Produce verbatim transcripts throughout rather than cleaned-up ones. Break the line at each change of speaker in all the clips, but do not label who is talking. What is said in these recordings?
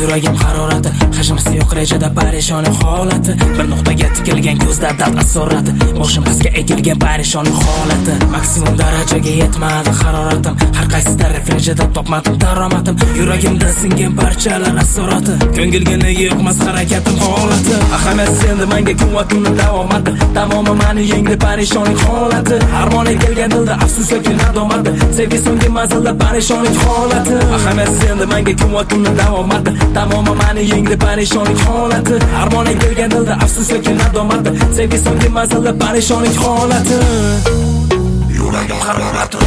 yuragim harorati, hajmisi yo'q rejada parishonlik holati, bir nuqtaga tikilgan ko'zda dard asorati, boshim pastga egilgan parishonlik holati, maksimum darajaga yetmadi haroratim, har qaysi taraf rejada topmadim daromadim, yuragimda singan parchalar asorati, ko'ngilga nega yo'qmas harakatim holati, ahamiyat senda menga quvvatimni davomati, tamoman meni yengdi parishonlik holati, armon kelgan dilda afsus yoki nadomati, sevgi so'nggi manzilda parishonlik holati, ahamiyat senda menga quvvatimni davomati, tamoman meni yengdi parishonlik holati, armon kelgan dilda afsus yoki nadomati, sevgi so'nggi manzilda parishonlik holati, yuragim harorati.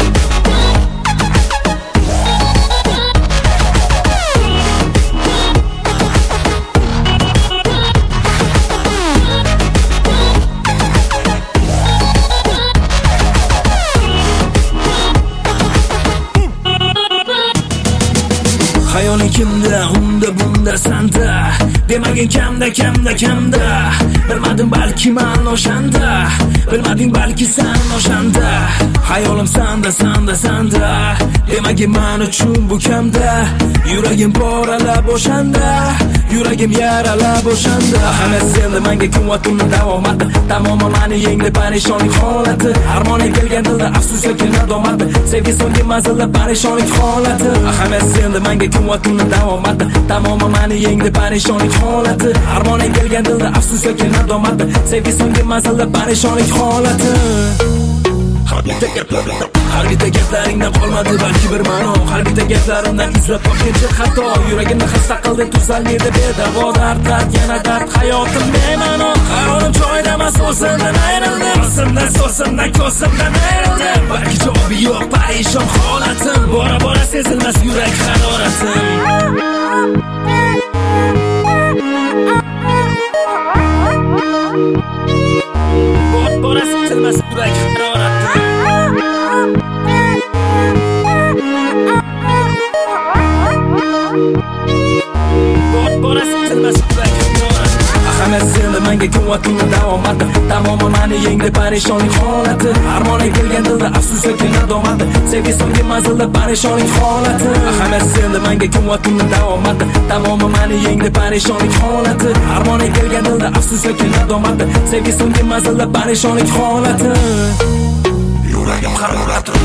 Hayoling kimda, unda bunda sanda, demagin kamda kamda kamda, bilmadim balki men o'shanda, bilmading balki sen o'shanda, hayolim sanda sanda sanda, demagin men uchun bu kamda, yuragim poralab o'shanda, yuragim yaralab o'shanda, ahamiyat senda menga quvvatimni davomati, tamoman meni yengdi parishonlik holati, armon kelgan dilda afsus yoki nadomati, sevgi so'nggi manzilda parishonlik holati, ahamiyat senda menga quvvatimni davomati, tamoman meni yengdi parishonlik holati, armon kelgan dilda afsus yoki nadomati, sevgi so'nggi manzilda parishonlik holati. Har bitta gaplaringdan qolmadi balki bir ma'no, har bitta gaplarimdan izlab topgancha xato, yuragimni xasta qildi tuzalmaydi bedavo dard, dard yana dard, hayotim bema'no, qarorim joyida emas, o'zimdan ayrildim, o'zimdan so'zimdan ko'zimdan ayrildim, balki javobi yo'q parishon holatim, bora bora sezilmas yurak haroratim. Bora bora sezilmas yurak haroratim. Ahamiyat senda menga quvvatimni davomati, tamoman meni yengdi parishonlik holati, armon kelgan dilda afsus yoki nadomati, sevgi so'nggi manzilda parishonlik holati, ahamiyat senda menga quvvatimni davomati, tamoman meni yengdi parishonlik holati, armon kelgan dilda afsus yoki nadomati, sevgi so'nggi manzilda parishonlik holati, yuragim harorati.